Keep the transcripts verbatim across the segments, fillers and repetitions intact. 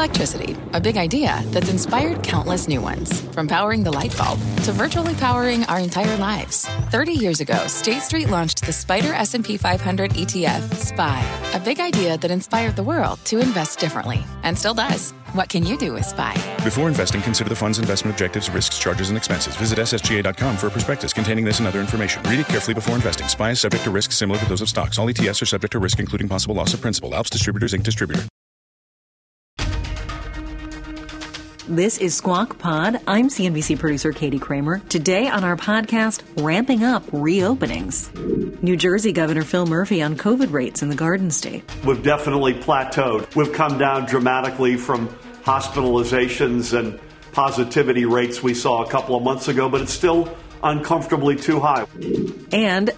Electricity, a big idea that's inspired countless new ones. From powering the light bulb to virtually powering our entire lives. thirty years ago, State Street launched the Spider S and P five hundred E T F, S P Y, a big idea that inspired the world to invest differently, and still does. What can you do with S P Y? Before investing, consider the fund's investment objectives, risks, charges, and expenses. Visit S S G A dot com for a prospectus containing this and other information. Read it carefully before investing. S P Y is subject to risks similar to those of stocks. All E T Fs are subject to risk, including possible loss of principal. Alps Distributors, Incorporated Distributor. This is Squawk Pod. I'm C N B C producer Katie Kramer. Today on our podcast, ramping up reopenings. New Jersey Governor Phil Murphy on COVID rates in the Garden State. We've definitely plateaued. We've come down dramatically from hospitalizations and positivity rates we saw a couple of months ago, but it's still uncomfortably too high. And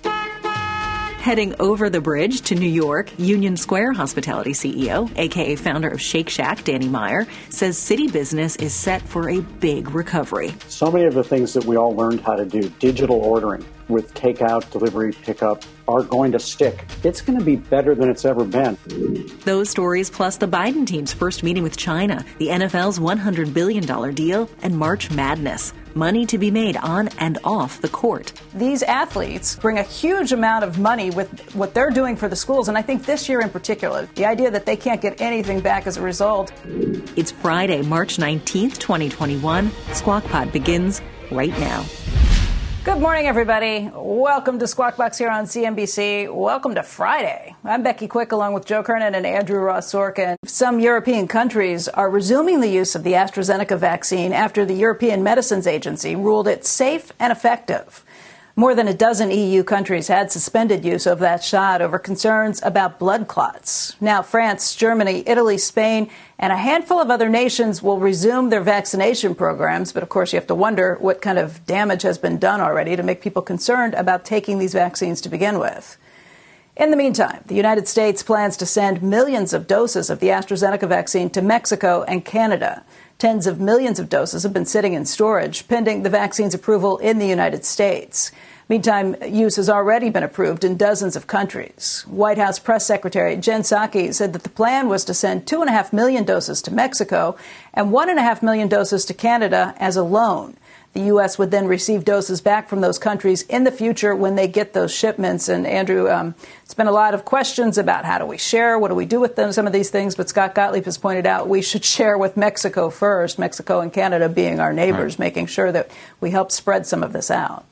heading over the bridge to New York, Union Square Hospitality C E O, a k a founder of Shake Shack, Danny Meyer, says city business is set for a big recovery. So many of the things that we all learned how to do, digital ordering with takeout, delivery, pickup, are going to stick. It's going to be better than it's ever been. Those stories plus the Biden team's first meeting with China, the N F L's one hundred billion dollars deal, and March Madness. Money to be made on and off the court. These athletes bring a huge amount of money with what they're doing for the schools, and I think this year in particular, the idea that they can't get anything back as a result. It's Friday, March nineteenth, twenty twenty-one. Squawk Pod begins right now. Good morning, everybody. Welcome to Squawk Box here on C N B C. Welcome to Friday. I'm Becky Quick, along with Joe Kernan and Andrew Ross Sorkin. Some European countries are resuming the use of the AstraZeneca vaccine after the European Medicines Agency ruled it safe and effective. More than a dozen E U countries had suspended use of that shot over concerns about blood clots. Now, France, Germany, Italy, Spain, and a handful of other nations will resume their vaccination programs. But, of course, you have to wonder what kind of damage has been done already to make people concerned about taking these vaccines to begin with. In the meantime, the United States plans to send millions of doses of the AstraZeneca vaccine to Mexico and Canada. Tens of millions of doses have been sitting in storage, pending the vaccine's approval in the United States. Meantime, use has already been approved in dozens of countries. White House Press Secretary Jen Psaki said that the plan was to send two and a half million doses to Mexico and one and a half million doses to Canada as a loan. The U S would then receive doses back from those countries in the future when they get those shipments. And, Andrew, um, it's been a lot of questions about how do we share, what do we do with them, some of these things. But Scott Gottlieb has pointed out we should share with Mexico first, Mexico and Canada being our neighbors, right, making sure that we help spread some of this out.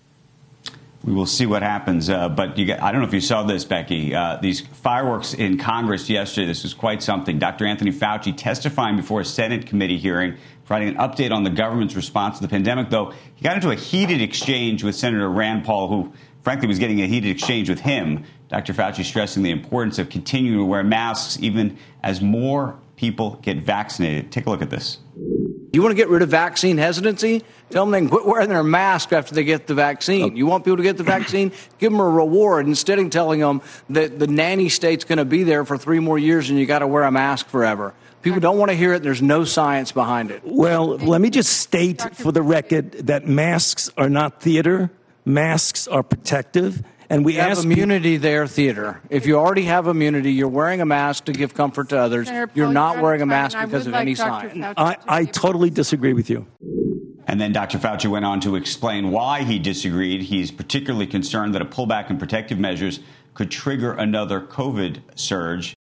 We will see what happens. Uh, but you get, I don't know if you saw this, Becky. Uh, these fireworks in Congress yesterday, this was quite something. Doctor Anthony Fauci testifying before a Senate committee hearing, providing an update on the government's response to the pandemic, though he got into a heated exchange with Senator Rand Paul, who, frankly, was getting a heated exchange with him. Doctor Fauci stressing the importance of continuing to wear masks even as more people get vaccinated. Take a look at this. You want to get rid of vaccine hesitancy? Tell them they can quit wearing their mask after they get the vaccine. You want people to get the vaccine? Give them a reward instead of telling them that the nanny state's going to be there for three more years and you got to wear a mask forever. People don't want to hear it. There's no science behind it. Well, let me just state for the record that masks are not theater. Masks are protective. And we you have ask immunity people- there, theater. If you already have immunity, you're wearing a mask to give comfort to others. Senator You're Paul, not you're wearing a out of mask time. because of like any Doctor science. I, I totally disagree with you. And then Doctor Fauci went on to explain why he disagreed. He's particularly concerned that a pullback in protective measures could trigger another COVID surge.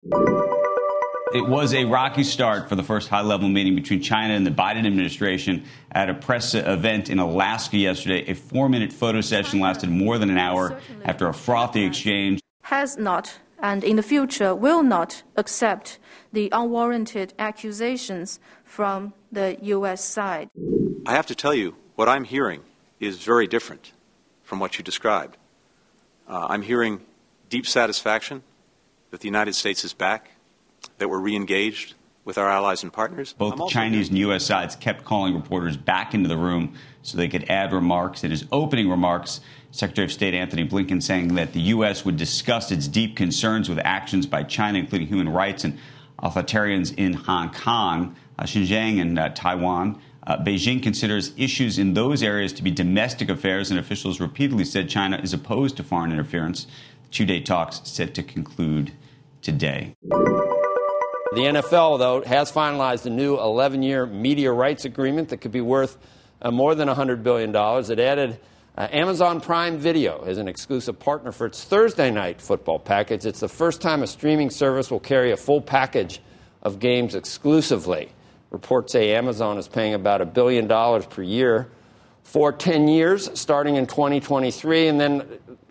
It was a rocky start for the first high-level meeting between China and the Biden administration at a press event in Alaska yesterday. A four-minute photo session lasted more than an hour after a frothy exchange. Has not and in the future will not accept the unwarranted accusations from the U S side. I have to tell you, what I'm hearing is very different from what you described. Uh, I'm hearing deep satisfaction that the United States is back, that we're re-engaged with our allies and partners. Both the Chinese and U S sides kept calling reporters back into the room so they could add remarks. In his opening remarks, Secretary of State Antony Blinken saying that the U S would discuss its deep concerns with actions by China, including human rights and authoritarians in Hong Kong, uh, Xinjiang, and uh, Taiwan. Uh, Beijing considers issues in those areas to be domestic affairs, and officials repeatedly said China is opposed to foreign interference. The two-day talks set to conclude today. The N F L, though, has finalized a new eleven-year media rights agreement that could be worth uh, more than one hundred billion dollars. It added uh, Amazon Prime Video as an exclusive partner for its Thursday night football package. It's the first time a streaming service will carry a full package of games exclusively. Reports say Amazon is paying about a billion dollars per year for ten years, starting in twenty twenty-three, and then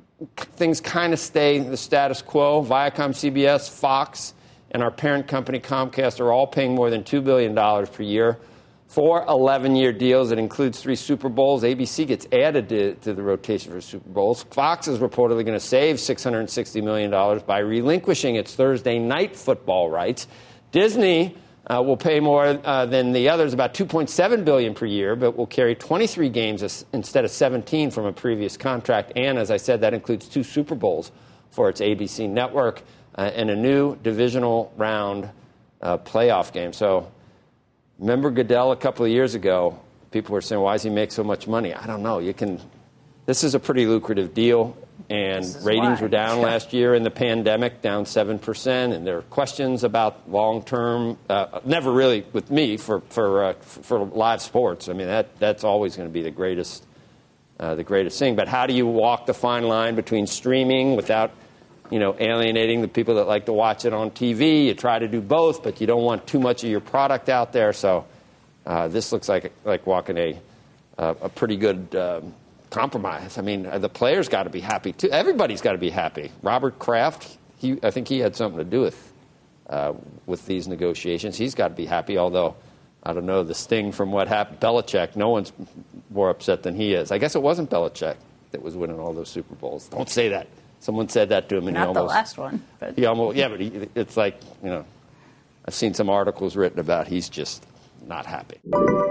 things kind of stay the status quo. Viacom, C B S, Fox, and our parent company Comcast are all paying more than two billion dollars per year for eleven-year deals. It includes three Super Bowls. A B C gets added to, to the rotation for Super Bowls. Fox is reportedly going to save six hundred sixty million dollars by relinquishing its Thursday night football rights. Disney uh, will pay more uh, than the others, about two point seven billion dollars per year, but will carry twenty-three games as, instead of seventeen from a previous contract. And, as I said, that includes two Super Bowls for its A B C network. Uh, and a new divisional round uh, playoff game. So remember Goodell a couple of years ago, people were saying, why does he make so much money? I don't know. You can. This is a pretty lucrative deal, and ratings why. were down last year in the pandemic, down seven percent, and there are questions about long-term, uh, never really with me, for, for, uh, for live sports. I mean, that that's always going to be the greatest, uh, the greatest thing. But how do you walk the fine line between streaming without you know, alienating the people that like to watch it on T V? You try to do both, but you don't want too much of your product out there. So uh, this looks like like walking a uh, a pretty good uh, compromise. I mean, the players got to be happy too. Everybody's got to be happy. Robert Kraft, he I think he had something to do with uh, with these negotiations. He's got to be happy. Although I don't know the sting from what happened. Belichick, no one's more upset than he is. I guess it wasn't Belichick that was winning all those Super Bowls. Don't say that. Someone said that to him, and Not he almost. the last one. But. He almost, yeah, but he, it's like, you know, I've seen some articles written about he's just not happy.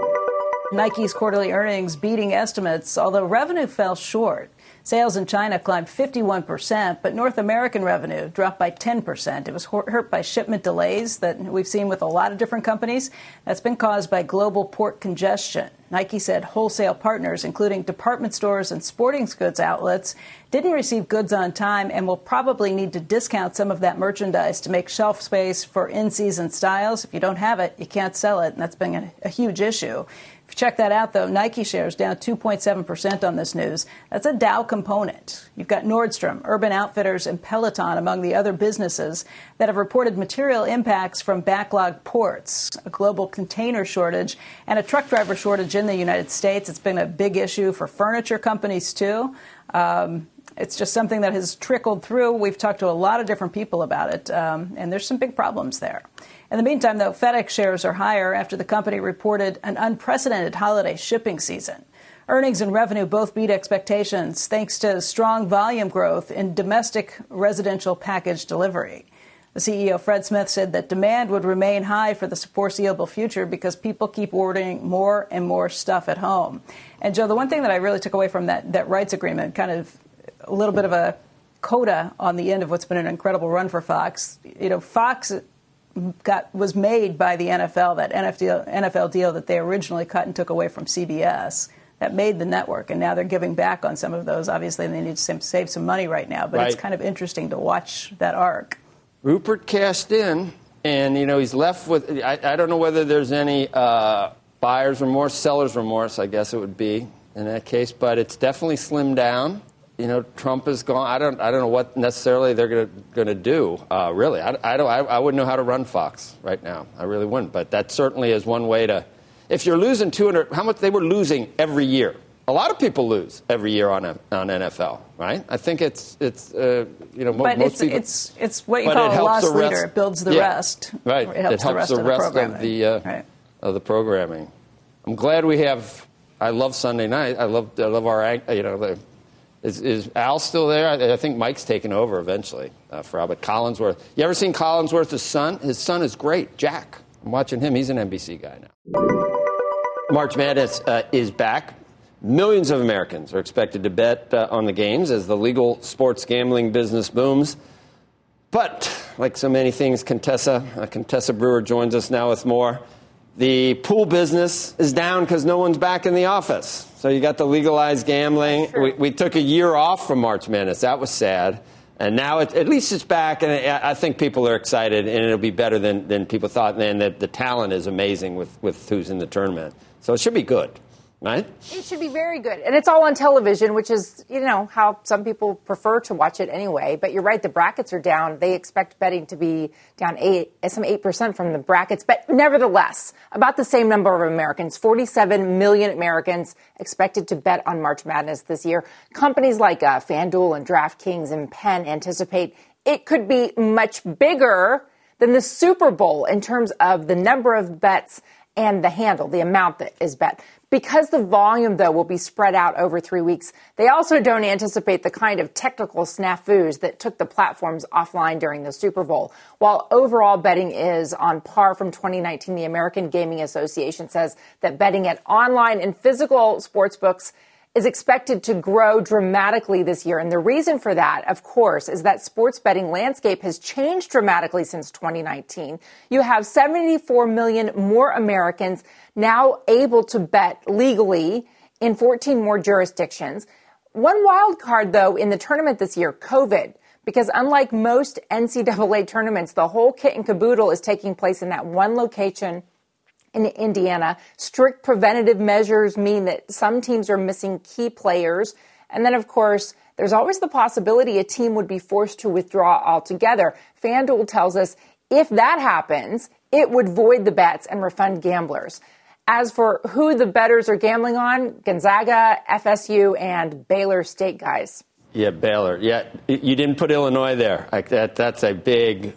Nike's quarterly earnings beating estimates, although revenue fell short. Sales in China climbed fifty-one percent, but North American revenue dropped by ten percent. It was hurt by shipment delays that we've seen with a lot of different companies. That's been caused by global port congestion. Nike said wholesale partners, including department stores and sporting goods outlets, didn't receive goods on time and will probably need to discount some of that merchandise to make shelf space for in-season styles. If you don't have it, you can't sell it, and that's been a, a huge issue. If you check that out, though, Nike shares down two point seven percent on this news. That's a Dow component. You've got Nordstrom, Urban Outfitters, and Peloton among the other businesses that have reported material impacts from backlogged ports, a global container shortage, and a truck driver shortage in the United States. It's been a big issue for furniture companies, too. Um, It's just something that has trickled through. We've talked to a lot of different people about it, um, and there's some big problems there. In the meantime, though, FedEx shares are higher after the company reported an unprecedented holiday shipping season. Earnings and revenue both beat expectations thanks to strong volume growth in domestic residential package delivery. The C E O, Fred Smith, said that demand would remain high for the foreseeable future because people keep ordering more and more stuff at home. And, Joe, the one thing that I really took away from that, that rights agreement, kind of a little bit of a coda on the end of what's been an incredible run for Fox. You know, Fox got was made by the N F L, that N F L deal that they originally cut and took away from C B S. That made the network, and now they're giving back on some of those. Obviously, they need to save some money right now, but right. It's kind of interesting to watch that arc. Rupert cashed in, and, you know, he's left with, I, I don't know whether there's any uh, buyer's remorse, seller's remorse, I guess it would be in that case, but it's definitely slimmed down. You know, Trump is gone. I don't. I don't know what necessarily they're going to going to do. Uh, really, I, I don't. I, I wouldn't know how to run Fox right now. I really wouldn't. But that certainly is one way to. If you're losing two hundred, how much they were losing every year. A lot of people lose every year on a, on N F L, right? I think it's it's uh, you know but most it's, people. it's it's what you call a loss leader. It builds the yeah, rest. Right. It helps, it helps the rest, the of, rest the of the uh, right. of the programming. I'm glad we have. I love Sunday night. I love I love our you know. The, Is, is Al still there? I, I think Mike's taking over eventually uh, for Al. But Collinsworth. You ever seen Collinsworth's son? His son is great, Jack. I'm watching him. He's an N B C guy now. March Madness uh, is back. Millions of Americans are expected to bet uh, on the games as the legal sports gambling business booms. But like so many things, Contessa, uh, Contessa Brewer joins us now with more. The pool business is down because no one's back in the office. So you got the legalized gambling. We, we took a year off from March Madness. That was sad. And now it, at least it's back, and I think people are excited, and it'll be better than, than people thought. And that the talent is amazing with, with who's in the tournament. So it should be good, right? It should be very good. And it's all on television, which is, you know, how some people prefer to watch it anyway. But you're right, the brackets are down. They expect betting to be down eight, some eight percent from the brackets. But nevertheless, about the same number of Americans, forty-seven million Americans expected to bet on March Madness this year. Companies like uh, FanDuel and DraftKings and Penn anticipate it could be much bigger than the Super Bowl in terms of the number of bets and the handle, the amount that is bet. Because the volume, though, will be spread out over three weeks, they also don't anticipate the kind of technical snafus that took the platforms offline during the Super Bowl. While overall betting is on par from twenty nineteen, the American Gaming Association says that betting at online and physical sportsbooks is expected to grow dramatically this year. And the reason for that, of course, is that sports betting landscape has changed dramatically since twenty nineteen. You have seventy-four million more Americans now able to bet legally in fourteen more jurisdictions. One wild card, though, in the tournament this year, COVID, because unlike most N C double A tournaments, the whole kit and caboodle is taking place in that one location in Indiana. Strict preventative measures mean that some teams are missing key players. And then, of course, there's always the possibility a team would be forced to withdraw altogether. FanDuel tells us if that happens, it would void the bets and refund gamblers. As for who the bettors are gambling on, Gonzaga, F S U, and Baylor State guys. Yeah, Baylor. Yeah, you didn't put Illinois there. Like that, that's a big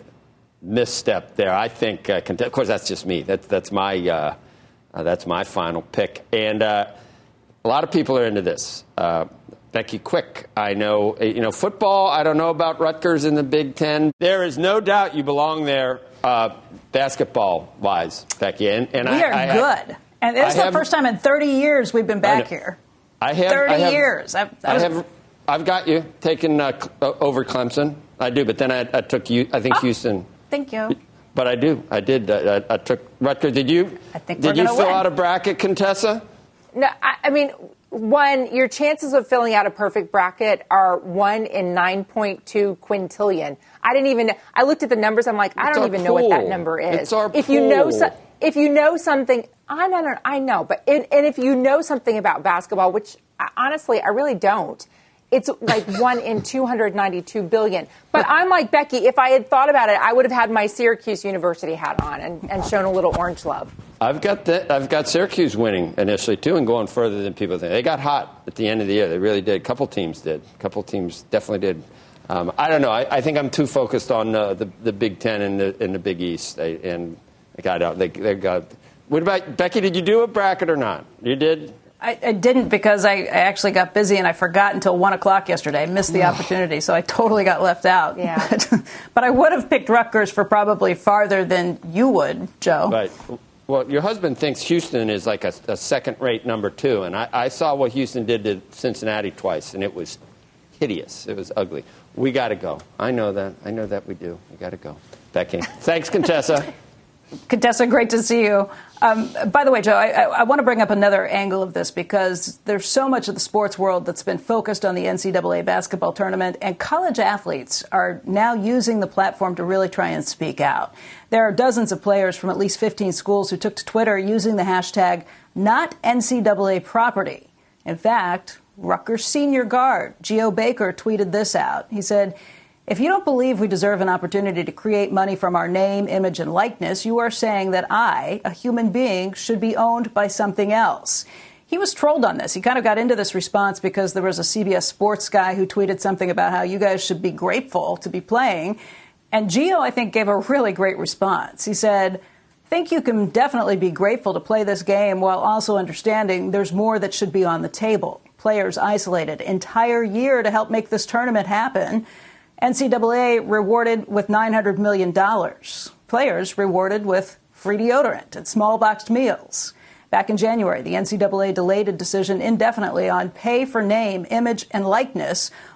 misstep there. I think, uh, of course, that's just me. That's that's my uh, uh, that's my final pick. And uh, a lot of people are into this. Uh, Becky Quick, I know, you know, football. I don't know about Rutgers in the Big Ten. There is no doubt you belong there, uh, basketball-wise, Becky. And, and we I, are I, good. And this is the first time in thirty years we've been back here. I have thirty I have, years. I, I, I was, have. I've got you taken uh, over Clemson. I do, but then I, I took you. I think oh. Houston. Thank you. But I do. I did. I, I took Rutgers. Did you? I think Did we're you fill win. out a bracket, Contessa? No, I, I mean, one, your chances of filling out a perfect bracket are one in nine point two quintillion. I didn't even. I looked at the numbers. I'm like, I It's don't our even pool. know what that number is. It's our if you know, pool. so, if you know something, I know, no, I know, but it, and if you know something about basketball, which I, honestly I really don't. It's like one in two hundred ninety-two billion. But I'm like Becky. If I had thought about it, I would have had my Syracuse University hat on and, and shown a little orange love. I've got the, I've got Syracuse winning initially too, and going further than people think. They got hot at the end of the year. They really did. A couple teams did. A couple teams definitely did. Um, I don't know. I, I think I'm too focused on uh, the the Big Ten and the and the Big East. They, and they got out. They they got. What about Becky? Did you do a bracket or not? You did. I, I didn't because I, I actually got busy and I forgot until one o'clock yesterday. I missed the opportunity, so I totally got left out. Yeah. But, but I would have picked Rutgers for probably farther than you would, Joe. Right. Well, your husband thinks Houston is like a, a second-rate number two, and I, I saw what Houston did to Cincinnati twice, and it was hideous. It was ugly. We got to go. I know that. I know that we do. We got to go. Becky. Thanks, Contessa. Contessa, great to see you. Um, by the way, Joe, I, I, I want to bring up another angle of this because there's so much of the sports world that's been focused on the N C double A basketball tournament, and college athletes are now using the platform to really try and speak out. There are dozens of players from at least fifteen schools who took to Twitter using the hashtag not N C double A property. In fact, Rutgers senior guard Geo Baker tweeted this out. He said, "If you don't believe we deserve an opportunity to create money from our name, image, and likeness, you are saying that I, a human being, should be owned by something else." He was trolled on this. He kind of got into this response because there was a C B S Sports guy who tweeted something about how you guys should be grateful to be playing. And Gio, I think, gave a really great response. He said, "I think you can definitely be grateful to play this game while also understanding there's more that should be on the table. Players isolated entire year to help make this tournament happen. N C double A rewarded with nine hundred million dollars. Players rewarded with free deodorant and small boxed meals. Back in January, the N C double A delayed a decision indefinitely on pay for name, image, and likeness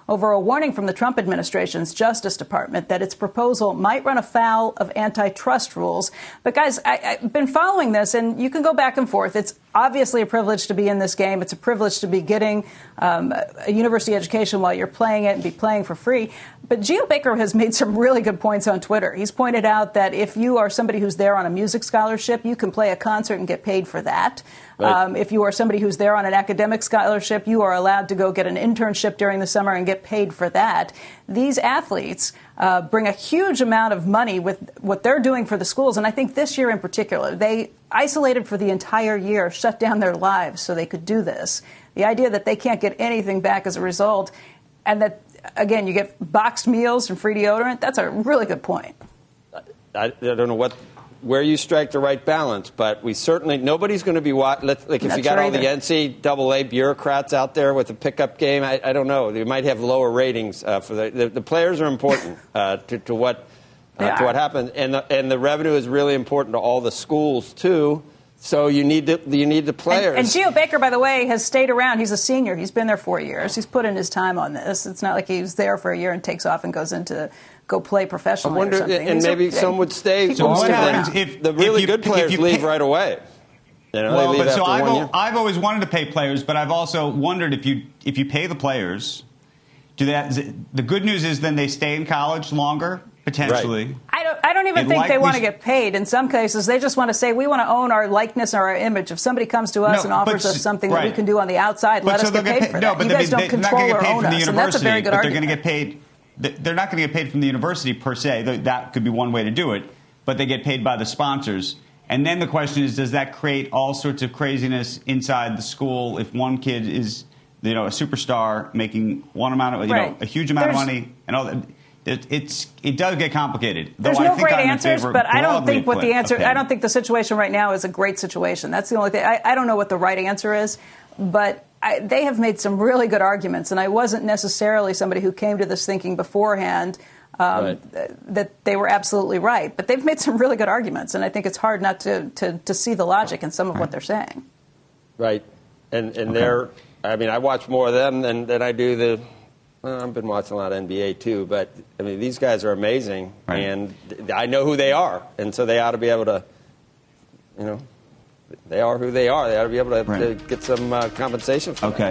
over a warning from the Trump administration's Justice Department that its proposal might run afoul of antitrust rules. But, guys, I, I've been following this, and you can go back and forth. It's obviously a privilege to be in this game. It's a privilege to be getting um, a university education while you're playing it and be playing for free. But Geo Baker has made some really good points on Twitter. He's pointed out that if you are somebody who's there on a music scholarship, you can play a concert and get paid for that. Right. Um, if you are somebody who's there on an academic scholarship, you are allowed to go get an internship during the summer and get paid for that. These athletes uh, bring a huge amount of money with what they're doing for the schools. And I think this year in particular, they isolated for the entire year, shut down their lives so they could do this. The idea that they can't get anything back as a result, and that, again, you get boxed meals and free deodorant, that's a really good point. I, I don't know what where you strike the right balance, but we certainly, nobody's going to be, like if Not you got sure all either. the N C double A bureaucrats out there with the pickup game, I, I don't know. They might have lower ratings uh, for the, the, the players are important uh, to, to what uh, to what happened, and the, and the revenue is really important to all the schools too. So you need the you need the players. And, and Geo Baker, by the way, has stayed around. He's a senior. He's been there four years. He's put in his time on this. It's not like he was there for a year and takes off and goes into go play professionally. I wonder, or something. and He's maybe a, some would stay. So what stay happens around. if the really if you, good players if you leave pay, right away? You know, well, they leave but so after I've, one al- year. I've always wanted to pay players, but I've also wondered if you if you pay the players, do that? The good news is then they stay in college longer potentially. Right. I don't. I don't even It think like- they we want to sh- get paid. In some cases, they just want to say we want to own our likeness or our image. If somebody comes to us No, and offers but us s- something that we right. can do on the outside, But let so us get they'll paid get for no, that. but You they- guys don't they're not control going to or get paid own from the us, university. and that's a very good but argument. they're going to get paid. They're not going to get paid from the university per se. Th- That could be one way to do it, but they get paid by the sponsors. And then the question is, does that create all sorts of craziness inside the school if one kid is, you know, a superstar making one amount of, you Right. know, a huge amount There's- of money and all that? It, it's it does get complicated. There's though no I think great I'm in answers, favor but I don't broadly think what the of answer. paying. I don't think the situation right now is a great situation. That's the only thing. I, I don't know what the right answer is, but I, they have made some really good arguments, and I wasn't necessarily somebody who came to this thinking beforehand um, Right. th- that they were absolutely right. But they've made some really good arguments, and I think it's hard not to to, to see the logic in some of what they're saying. Right, and and they're. I mean, I watch more of them than, than I do the. Well, I've been watching a lot of N B A too, but I mean, these guys are amazing, Right. and th- I know who they are, and so they ought to be able to, you know, they are who they are. They ought to be able to, Right. to get some uh, compensation for Okay.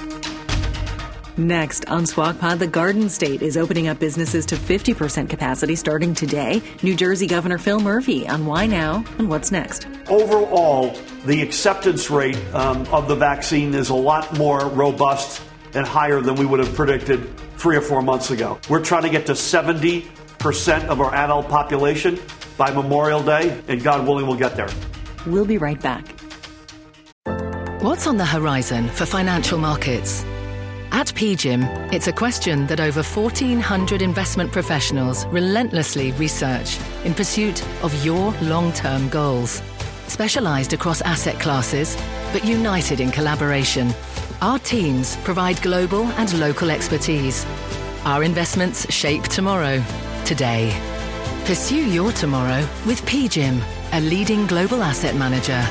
Next on Squawk Pod, the Garden State is opening up businesses to fifty percent capacity starting today. New Jersey Governor Phil Murphy on why now and what's next. Overall, the acceptance rate um, of the vaccine is a lot more robust and higher than we would have predicted three or four months ago. We're trying to get to seventy percent of our adult population by Memorial Day, and God willing, we'll get there. We'll be right back. What's on the horizon for financial markets? At P G I M, it's a question that over fourteen hundred investment professionals relentlessly research in pursuit of your long-term goals. Specialized across asset classes, but united in collaboration, our teams provide global and local expertise. Our investments shape tomorrow, today. Pursue your tomorrow with P G I M, a leading global asset manager.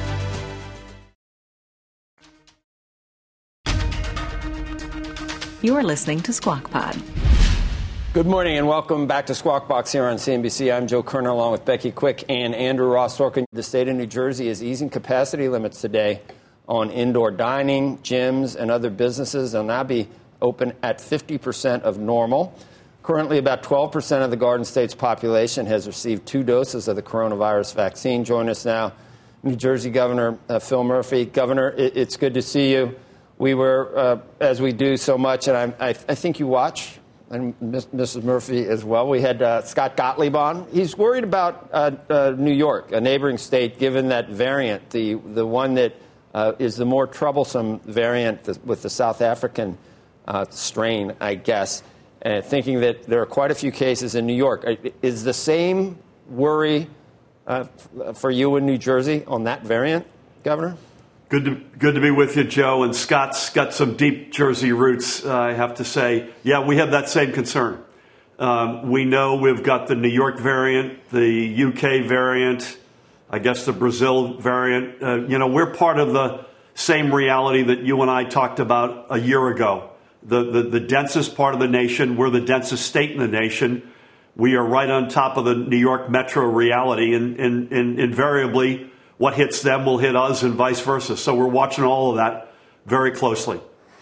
You're listening to Squawk Pod. Good morning and welcome back to Squawk Box here on C N B C. I'm Joe Kerner along with Becky Quick and Andrew Ross Sorkin. The state of New Jersey is easing capacity limits today on indoor dining, gyms, and other businesses. They'll now be open at fifty percent of normal. Currently, about twelve percent of the Garden State's population has received two doses of the coronavirus vaccine. Join us now, New Jersey Governor uh, Phil Murphy. Governor, it, it's good to see you. We were, uh, as we do so much, and I, I, I think you watch, and Missus Murphy as well. We had uh, Scott Gottlieb on. He's worried about uh, uh, New York, a neighboring state, given that variant, the the one that uh, is the more troublesome variant the, with the South African uh, strain, I guess, uh, thinking that there are quite a few cases in New York. Is the same worry uh, for you in New Jersey on that variant, Governor? Good to, good to be with you, Joe. And Scott's got some deep Jersey roots, uh, I have to say. Yeah, we have that same concern. Um, we know we've got the New York variant, the U K variant, I guess the Brazil variant. Uh, you know, we're part of the same reality that you and I talked about a year ago. the, the, the densest part of the nation. We're the densest state in the nation. We are right on top of the New York metro reality, and, and, and invariably what hits them will hit us and vice versa. So we're watching all of that very closely.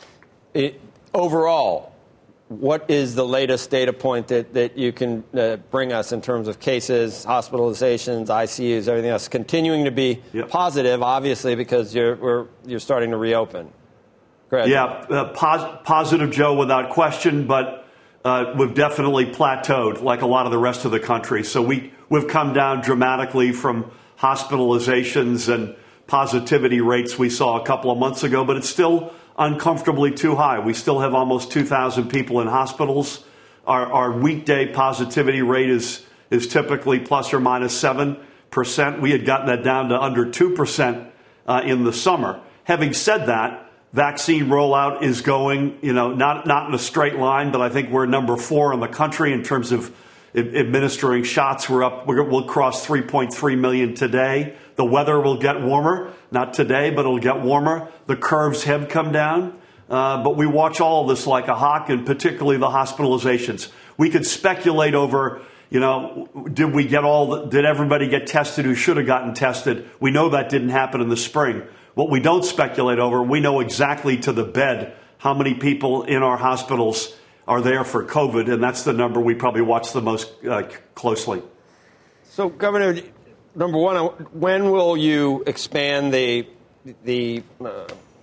It, overall, what is the latest data point that, that you can uh, bring us in terms of cases, hospitalizations, I C Us, everything else, continuing to be yep. positive, obviously, because you're, we're, you're starting to reopen? Yeah, uh, pos- positive, Joe, without question, but uh, we've definitely plateaued like a lot of the rest of the country. So we, we've come down dramatically from hospitalizations and positivity rates we saw a couple of months ago, but it's still uncomfortably too high. We still have almost two thousand people in hospitals. Our, our weekday positivity rate is, is typically plus or minus seven percent. We had gotten that down to under two percent uh, in the summer. Having said that, vaccine rollout is going, you know, not, not in a straight line, but I think we're number four in the country in terms of administering shots. We're up, we'll cross three point three million today. The weather will get warmer, not today, but it'll get warmer. The curves have come down, uh, but we watch all of this like a hawk, and particularly the hospitalizations. We could speculate over, you know, did we get all, the, did everybody get tested who should have gotten tested? We know that didn't happen in the spring. What we don't speculate over, we know exactly to the bed how many people in our hospitals are there for COVID, and that's the number we probably watch the most uh, closely. So, Governor, number one, when will you expand the the uh,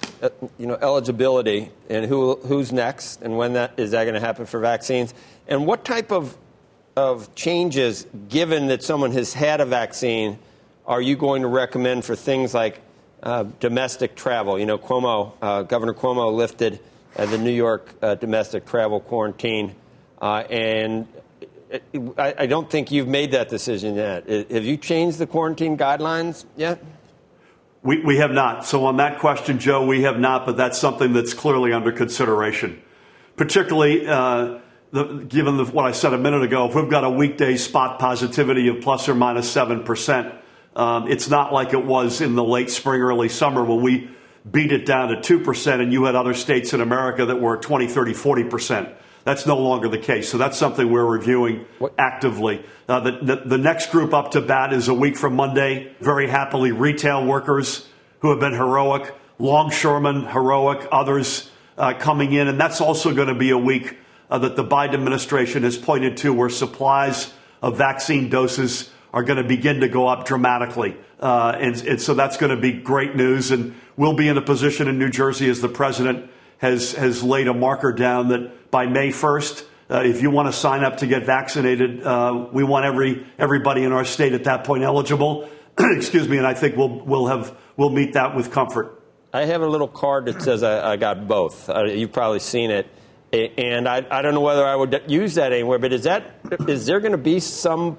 you know eligibility, and who who's next, and when that is that going to happen for vaccines, and what type of of changes, given that someone has had a vaccine, are you going to recommend for things like uh, domestic travel? You know, Cuomo, uh, Governor Cuomo lifted Uh, the New York uh, domestic travel quarantine, uh, and it, it, I, I don't think you've made that decision yet. I, have you changed the quarantine guidelines yet? We, we have not. So on that question, Joe, we have not, but that's something that's clearly under consideration, particularly uh, the, given the, what I said a minute ago. If we've got a weekday spot positivity of plus or minus seven percent, um, it's not like it was in the late spring, early summer when we beat it down to two percent, and you had other states in America that were twenty, thirty, forty percent. That's no longer the case. So that's something we're reviewing what? actively. Uh, the, the, the next group up to bat is a week from Monday. Very happily, retail workers who have been heroic, longshoremen, heroic, others uh, coming in. And that's also going to be a week uh, that the Biden administration has pointed to where supplies of vaccine doses are going to begin to go up dramatically. Uh, and, and so that's going to be great news. And we'll be in a position in New Jersey, as the president has, has laid a marker down, that by May first, uh, if you want to sign up to get vaccinated, uh, we want every everybody in our state at that point eligible. Excuse me. And I think we'll we'll have we'll meet that with comfort. I have a little card that says I, I got both. Uh, you've probably seen it. And I, I don't know whether I would use that anywhere, but is that is there going to be some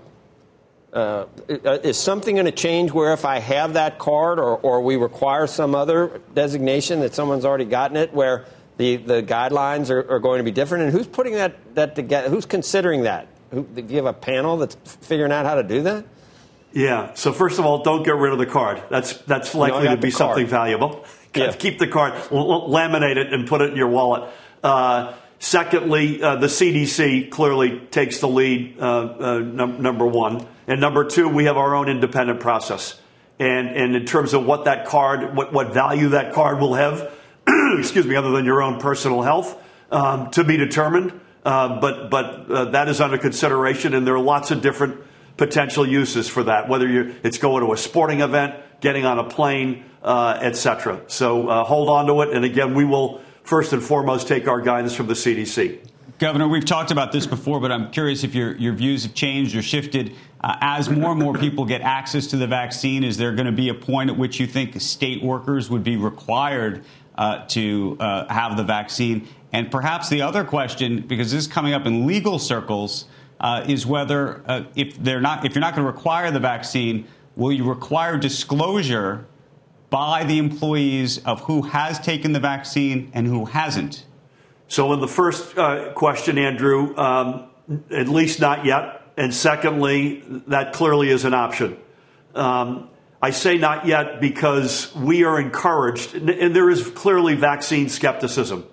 Uh, is something going to change where if I have that card, or, or we require some other designation that someone's already gotten it, where the, the guidelines are, are going to be different? And who's putting that, that together? Who's considering that? Who, do you have a panel that's figuring out how to do that? Yeah. So first of all, don't get rid of the card. That's that's likely no, to be something valuable. Yeah. Keep the card, l- laminate it, and put it in your wallet. Uh, Secondly, uh, the C D C clearly takes the lead, uh, uh, num- number one. And number two, we have our own independent process. And, and in terms of what that card, what, what value that card will have, excuse me, other than your own personal health, um, to be determined. Uh, but but uh, that is under consideration, and there are lots of different potential uses for that, whether you're, it's going to a sporting event, getting on a plane, uh, et cetera. So uh, hold on to it. And again, we will first and foremost take our guidance from the C D C. Governor, we've talked about this before, but I'm curious if your, your views have changed or shifted. Uh, as more and more people get access to the vaccine, is there going to be a point at which you think state workers would be required uh, to uh, have the vaccine? And perhaps the other question, because this is coming up in legal circles, uh, is whether uh, if they're not, if you're not going to require the vaccine, will you require disclosure by the employees of who has taken the vaccine and who hasn't? So in the first uh, question, Andrew, um, at least not yet. And secondly, that clearly is an option. Um, I say not yet because we are encouraged, and there is clearly vaccine skepticism.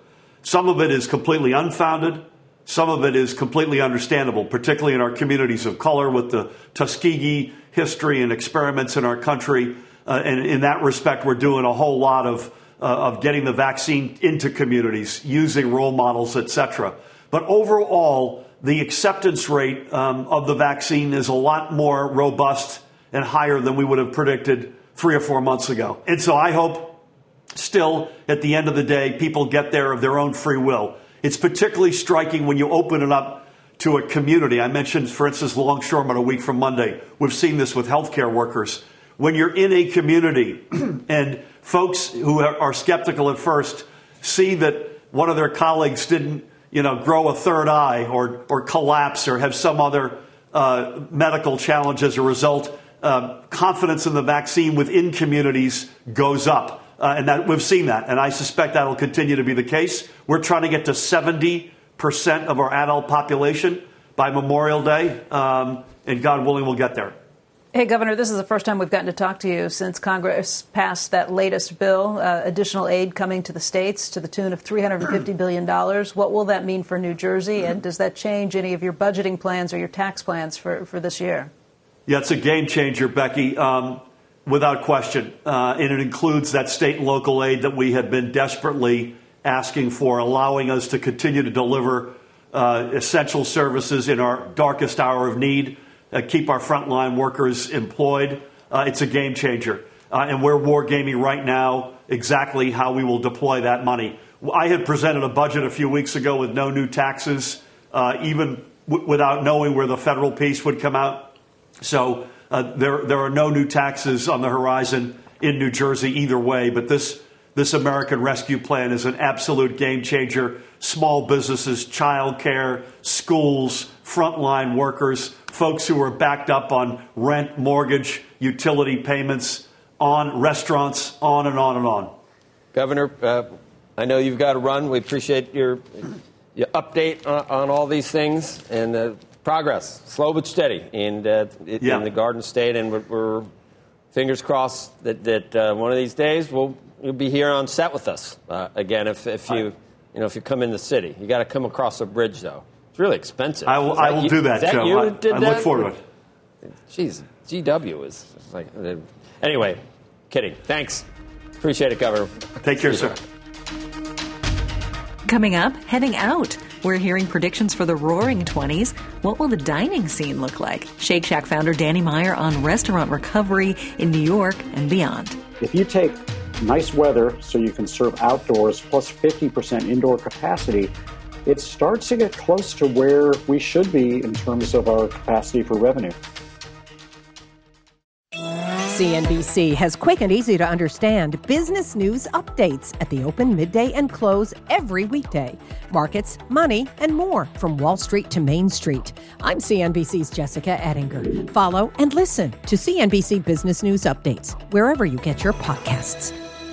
Some of it is completely unfounded. Some of it is completely understandable, particularly in our communities of color with the Tuskegee history and experiments in our country. Uh, and in that respect, we're doing a whole lot of, uh, of getting the vaccine into communities, using role models, et cetera. But overall, the acceptance rate um, of the vaccine is a lot more robust and higher than we would have predicted three or four months ago. And so I hope still, at the end of the day, people get there of their own free will. It's particularly striking when you open it up to a community. I mentioned, for instance, longshoremen a week from Monday. We've seen this with healthcare workers. When you're in a community and folks who are skeptical at first see that one of their colleagues didn't, you know, grow a third eye or, or collapse or have some other uh, medical challenge as a result, uh, confidence in the vaccine within communities goes up. Uh, and that we've seen that, and I suspect that will continue to be the case. We're trying to get to seventy percent of our adult population by Memorial Day, um, and God willing, we'll get there. Hey, Governor, this is the first time we've gotten to talk to you since Congress passed that latest bill, uh, additional aid coming to the states to the tune of three hundred fifty billion dollars. What will that mean for New Jersey, and does that change any of your budgeting plans or your tax plans for, for this year? Yeah, it's a game changer, Becky. Um, Without question. Uh, and it includes that state and local aid that we have been desperately asking for, allowing us to continue to deliver uh, essential services in our darkest hour of need, uh, keep our frontline workers employed. Uh, it's a game changer. Uh, and we're wargaming right now exactly how we will deploy that money. I had presented a budget a few weeks ago with no new taxes, uh, even w- without knowing where the federal piece would come out. So Uh, there, there are no new taxes on the horizon in New Jersey either way. But this, this American Rescue Plan is an absolute game changer. Small businesses, child care, schools, frontline workers, folks who are backed up on rent, mortgage, utility payments, on restaurants, on and on and on. Governor, uh, I know you've got to run. We appreciate your, your update on, on all these things and uh, progress, slow but steady, and uh, it, yeah. in the Garden State, and we're, we're fingers crossed that that uh, one of these days we'll you'll be here on set with us uh, again. If if you you know if you come in the city, you got to come across a bridge though. It's really expensive. I will. I will you, do that, that Joe. You I, did I that? look forward to it. Jeez, G W is like. Anyway, kidding. Thanks. Appreciate it, Governor. Take care, sir. Coming up, heading out. We're hearing predictions for the roaring twenties. What will the dining scene look like? Shake Shack founder Danny Meyer on restaurant recovery in New York and beyond. If you take nice weather so you can serve outdoors plus fifty percent indoor capacity, it starts to get close to where we should be in terms of our capacity for revenue. C N B C has quick and easy to understand business news updates at the open, midday, and close every weekday. Markets, money, and more from Wall Street to Main Street. I'm C N B C's Jessica Ettinger. Follow and listen to C N B C Business News Updates wherever you get your podcasts.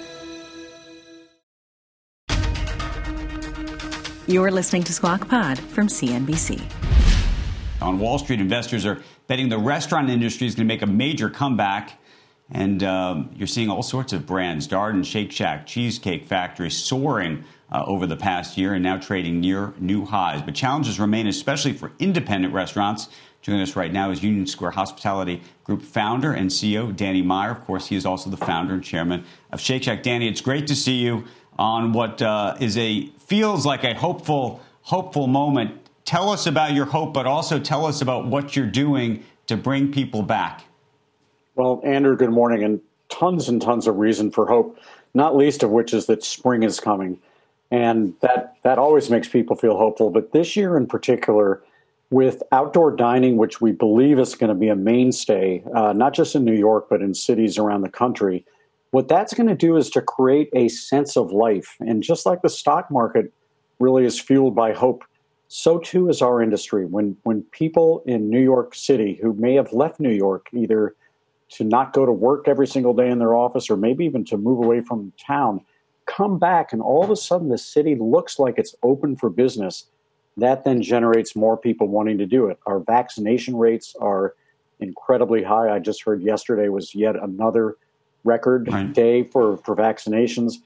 You're listening to Squawk Pod from C N B C. On Wall Street, investors are betting the restaurant industry is going to make a major comeback. And um, you're seeing all sorts of brands, Darden, Shake Shack, Cheesecake Factory, soaring uh, over the past year and now trading near new highs. But challenges remain, especially for independent restaurants. Joining us right now is Union Square Hospitality Group founder and C E O Danny Meyer. Of course, he is also the founder and chairman of Shake Shack. Danny, it's great to see you on what uh, is a feels like a hopeful, hopeful moment. Tell us about your hope, but also tell us about what you're doing to bring people back. Well, Andrew, good morning, and tons and tons of reason for hope, not least of which is that spring is coming. And that, that always makes people feel hopeful. But this year in particular, with outdoor dining, which we believe is going to be a mainstay, uh, not just in New York, but in cities around the country, what that's going to do is to create a sense of life. And just like the stock market really is fueled by hope, so too is our industry. When, when people in New York City who may have left New York either to not go to work every single day in their office or maybe even to move away from town, come back and all of a sudden the city looks like it's open for business, that then generates more people wanting to do it. Our vaccination rates are incredibly high. I just heard yesterday was yet another record right. day for, for vaccinations.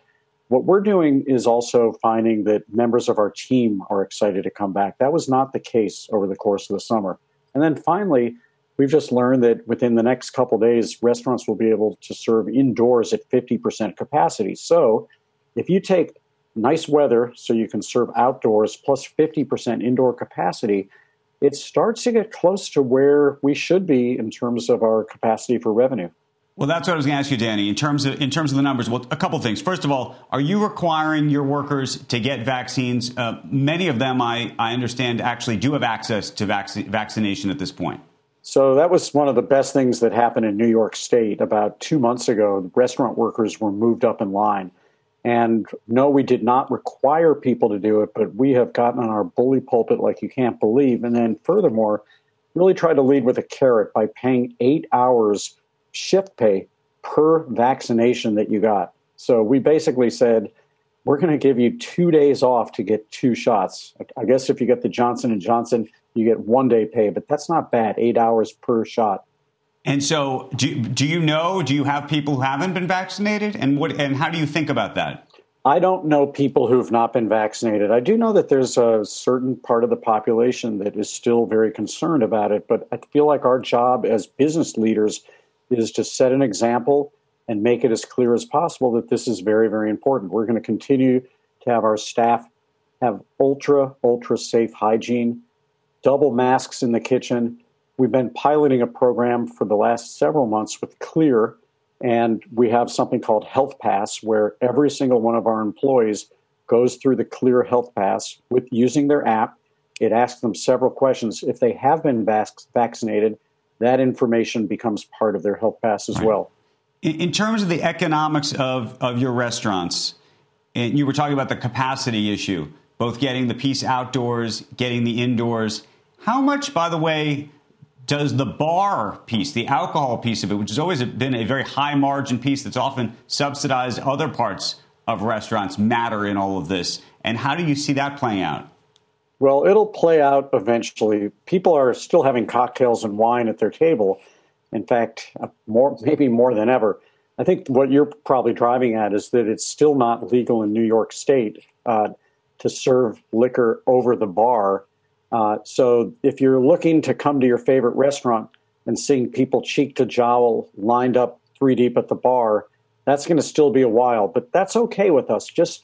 What we're doing is also finding that members of our team are excited to come back. That was not the case over the course of the summer. And then finally, we've just learned that within the next couple of days, restaurants will be able to serve indoors at fifty percent capacity. So if you take nice weather so you can serve outdoors plus fifty percent indoor capacity, it starts to get close to where we should be in terms of our capacity for revenue. Well, that's what I was going to ask you, Danny. In terms of in terms of the numbers, well, a couple things. First of all, are you requiring your workers to get vaccines? Uh, many of them, I, I understand, actually do have access to vac- vaccination at this point. So that was one of the best things that happened in New York State. About two months ago, restaurant workers were moved up in line. And no, we did not require people to do it, but we have gotten on our bully pulpit like you can't believe. And then furthermore, really tried to lead with a carrot by paying eight hours shift pay per vaccination that you got. So we basically said, we're going to give you two days off to get two shots. I guess if you get the Johnson and Johnson, you get one day pay, but that's not bad, eight hours per shot. And so do, do you know, do you have people who haven't been vaccinated? And what and how do you think about that? I don't know people who've not been vaccinated. I do know that there's a certain part of the population that is still very concerned about it, but I feel like our job as business leaders is to set an example and make it as clear as possible that this is very, very important. We're going to continue to have our staff have ultra, ultra safe hygiene, double masks in the kitchen. We've been piloting a program for the last several months with Clear, and we have something called Health Pass, where every single one of our employees goes through the Clear Health Pass with using their app. It asks them several questions. If they have been vac- vaccinated, that information becomes part of their Health Pass as right. well. In, in terms of the economics of, of your restaurants, and you were talking about the capacity issue, both getting the piece outdoors, getting the indoors. How much, by the way, does the bar piece, the alcohol piece of it, which has always been a very high margin piece that's often subsidized other parts of restaurants, matter in all of this? And how do you see that playing out? Well, it'll play out eventually. People are still having cocktails and wine at their table. In fact, more maybe more than ever. I think what you're probably driving at is that it's still not legal in New York State uh, to serve liquor over the bar. Uh, so if you're looking to come to your favorite restaurant and seeing people cheek to jowl lined up three deep at the bar, that's going to still be a while. But that's okay with us. Just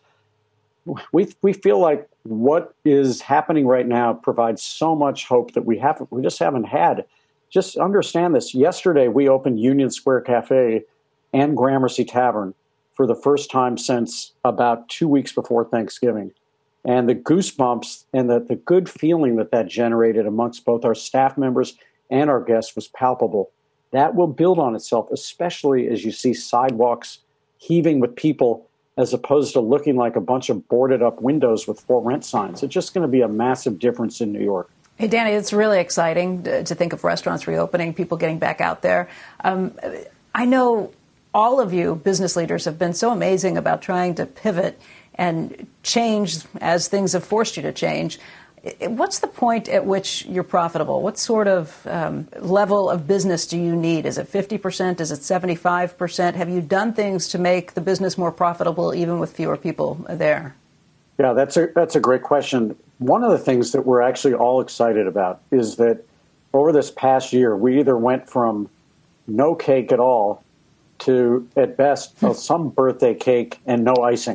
we we feel like what is happening right now provides so much hope that we haven't we just haven't had. Just understand this. Yesterday, we opened Union Square Cafe and Gramercy Tavern for the first time since about two weeks before Thanksgiving. And the goosebumps and the, the good feeling that that generated amongst both our staff members and our guests was palpable. That will build on itself, especially as you see sidewalks heaving with people as opposed to looking like a bunch of boarded up windows with for rent signs. It's just going to be a massive difference in New York. Hey, Danny, it's really exciting to, to think of restaurants reopening, people getting back out there. Um, I know all of you business leaders have been so amazing about trying to pivot and change as things have forced you to change. What's the point at which you're profitable? What sort of um, level of business do you need? Is it fifty percent? Is it seventy-five percent? Have you done things to make the business more profitable even with fewer people there? Yeah, that's a, that's a great question. One of the things that we're actually all excited about is that over this past year, we either went from no cake at all to, at best, some birthday cake and no icing.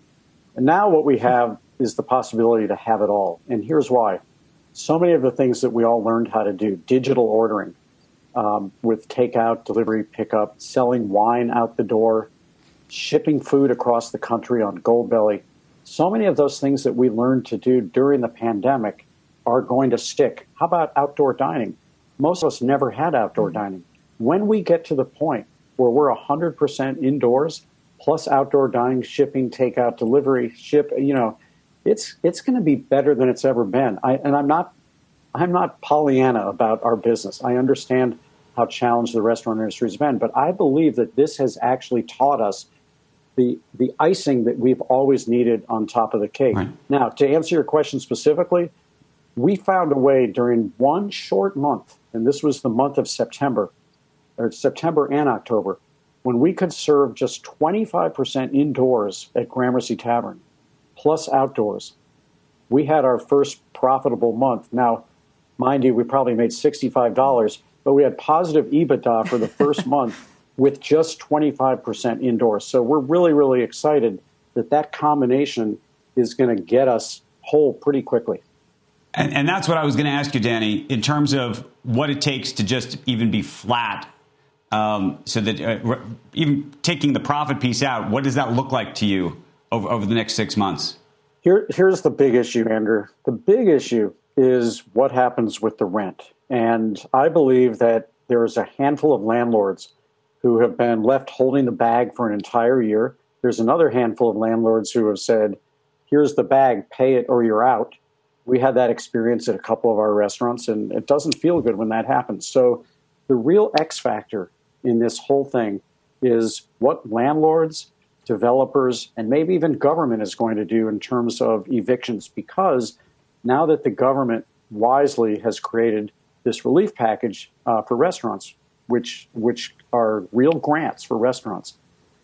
And now what we have is the possibility to have it all. And here's why. So many of the things that we all learned how to do, digital ordering um, with takeout, delivery, pickup, selling wine out the door, shipping food across the country on Goldbelly. So many of those things that we learned to do during the pandemic are going to stick. How about outdoor dining? Most of us never had outdoor dining. When we get to the point where we're one hundred percent indoors, plus outdoor dining, shipping, takeout, delivery, ship, you know, it's it's going to be better than it's ever been. I, and I'm not I'm not Pollyanna about our business. I understand how challenged the restaurant industry has been, but I believe that this has actually taught us the the icing that we've always needed on top of the cake. Right. Now, to answer your question specifically, we found a way during one short month, and this was the month of September, or September and October, when we could serve just twenty-five percent indoors at Gramercy Tavern, plus outdoors, we had our first profitable month. Now, mind you, we probably made sixty-five dollars, but we had positive EBITDA for the first month with just twenty-five percent indoors. So we're really, really excited that that combination is going to get us whole pretty quickly. And, and that's what I was going to ask you, Danny, in terms of what it takes to just even be flat. Um, so that uh, even taking the profit piece out, what does that look like to you over, over the next six months? Here, here's the big issue, Andrew. The big issue is what happens with the rent. And I believe that there is a handful of landlords who have been left holding the bag for an entire year. There's another handful of landlords who have said, here's the bag, pay it or you're out. We had that experience at a couple of our restaurants, and it doesn't feel good when that happens. So the real X factor in this whole thing is what landlords, developers, and maybe even government is going to do in terms of evictions, because now that the government wisely has created this relief package uh, for restaurants, which which are real grants for restaurants,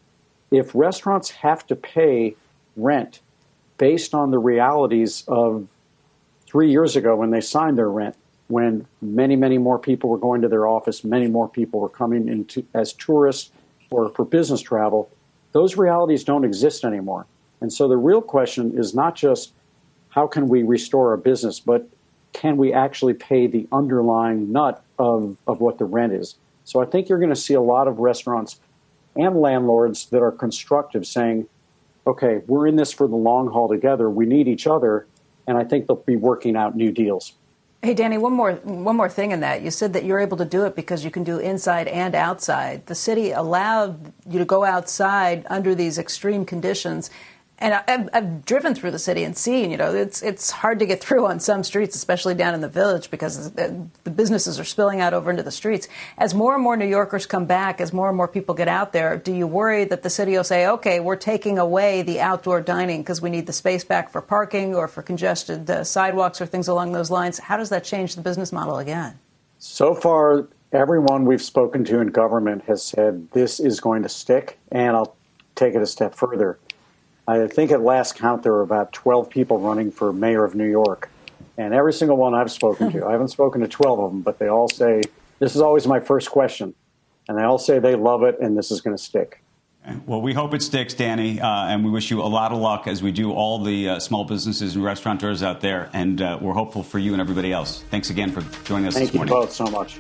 if restaurants have to pay rent based on the realities of three years ago when they signed their rent, when many, many more people were going to their office, many more people were coming into as tourists or for business travel, those realities don't exist anymore. And so the real question is not just how can we restore our business, but can we actually pay the underlying nut of, of what the rent is? So I think you're going to see a lot of restaurants and landlords that are constructive saying, okay, we're in this for the long haul together. We need each other. And I think they'll be working out new deals. Hey, Danny, one more one more thing in that. You said that you're able to do it because you can do inside and outside. The city allowed you to go outside under these extreme conditions. And I've, I've driven through the city and seen, you know, it's it's hard to get through on some streets, especially down in the village, because the, the businesses are spilling out over into the streets. As more and more New Yorkers come back, as more and more people get out there, do you worry that the city will say, OK, we're taking away the outdoor dining because we need the space back for parking or for congested uh, sidewalks or things along those lines? How does that change the business model again? So far, everyone we've spoken to in government has said this is going to stick. And I'll take it a step further. I think at last count, there were about twelve people running for mayor of New York. And every single one I've spoken to, I haven't spoken to twelve of them, but they all say, this is always my first question. And they all say they love it and this is going to stick. Well, we hope it sticks, Danny, uh, and we wish you a lot of luck as we do all the uh, small businesses and restaurateurs out there. And uh, we're hopeful for you and everybody else. Thanks again for joining us Thank this morning. Thank you both so much.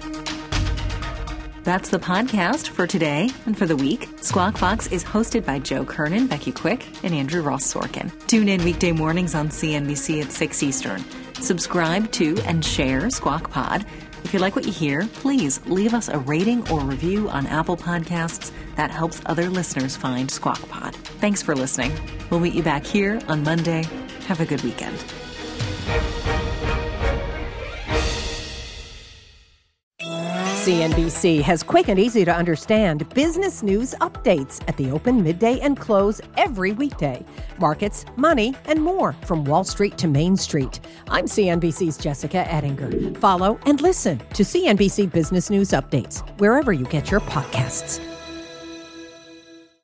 That's the podcast for today and for the week. Squawk Box is hosted by Joe Kernan, Becky Quick, and Andrew Ross Sorkin. Tune in weekday mornings on C N B C at six Eastern. Subscribe to and share Squawk Pod. If you like what you hear, please leave us a rating or review on Apple Podcasts. That helps other listeners find Squawk Pod. Thanks for listening. We'll meet you back here on Monday. Have a good weekend. C N B C has quick and easy to understand business news updates at the open, midday, and close every weekday. Markets, money, and more from Wall Street to Main Street. I'm C N B C's Jessica Ettinger. Follow and listen to C N B C Business News Updates wherever you get your podcasts.